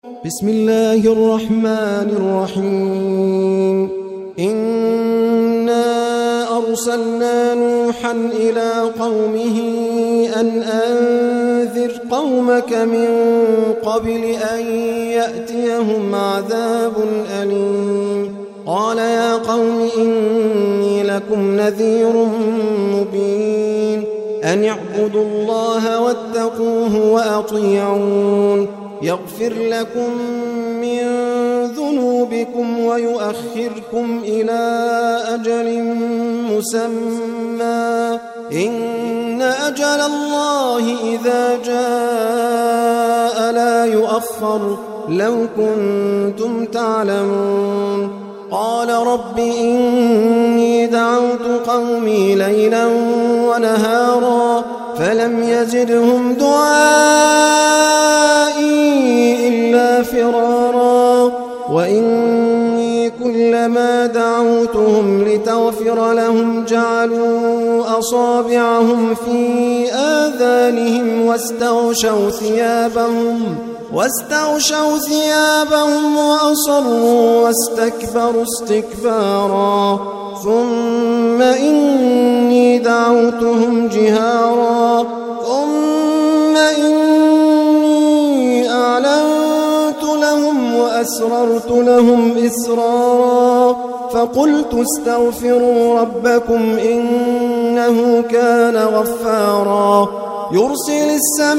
بسم الله الرحمن الرحيم إنا أرسلنا نوحا إلى قومه أن أنذر قومك من قبل أن يأتيهم عذاب أليم قال يا قوم إني لكم نذير مبين أن اعبدوا الله واتقوه وأطيعون يغفر لكم من ذنوبكم ويؤخركم إلى أجل مسمى إن أجل الله إذا جاء لا يؤخر لو كنتم تعلمون قال رب إني دعوت قومي ليلا ونهارا فلم يزدهم دعائي إلا فرارا وإني كلما دعوتهم لتغفر لهم جعلوا أصابعهم في آذانهم واستغشوا ثيابهم وأصروا واستكبروا استكبارا ثم إني دعوتهم جهارا ثم إني أعلنت لهم وأسررت لهم إسرارا فقلت استغفروا ربكم إنه كان غفارا يرسل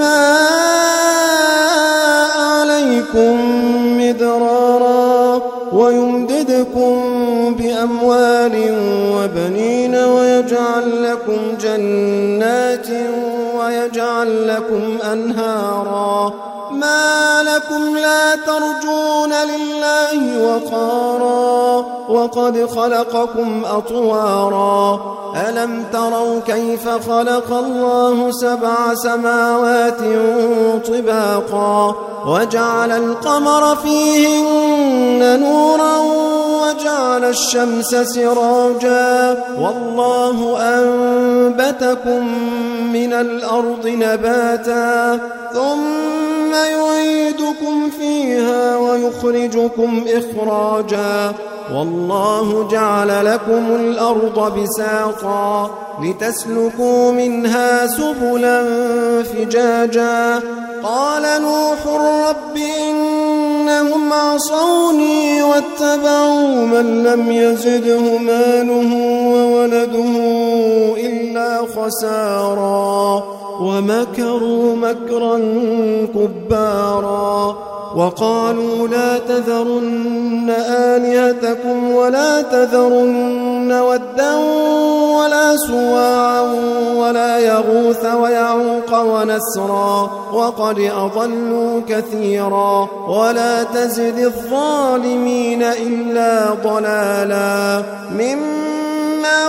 السماء عليكم مدرارا ويمددكم بأموال وبنين ويجعل لكم جنات ويجعل لكم أنهارا ما لكم لا ترجون لله وقارا وقد خلقكم أطوارا ألم تروا كيف خلق الله 7 سماوات طباقا وجعل القمر فيهن نورا وجعل الشمس سراجا والله أنبتكم من الأرض نباتا ثم يعيدكم فيها ويخرجكم إخراجا والله جعل لكم الأرض بساطا لتسلكوا منها سبلا فجاجا قال نوح رب إنهم عصوني واتبعوا من لم يزده ماله وولده إلا خسارا ومكروا مكرا كبارا وقالوا لا تذرن آلهتكم ولا تذرن ودا ولا سواعا ولا يغوث ويعوق ونسرا وقد أضلوا كثيرا ولا تزد الظالمين إلا ضلالا مما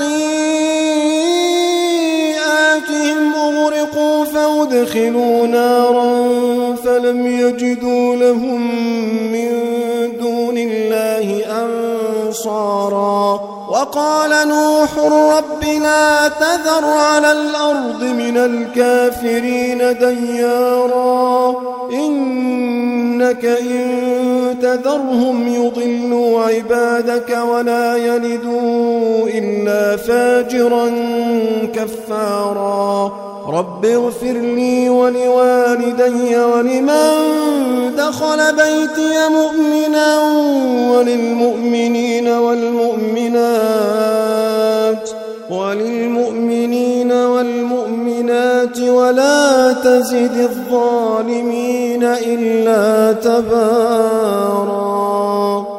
خطيئاتهم أغرقوا فأدخلوا نارا فلم يجدوا لهم من دون الله أنصارا وقال نوح رب لا تذر على الأرض من الكافرين ديارا إنك إن تذرهم يضلوا عبادك ولا يلدوا إلا فاجرا كفارا رب اغفر لي ولوالدي ولمن دخل بيتي مؤمنا وللمؤمنين والمؤمنات ولا تزد الظالمين إلا تبارا.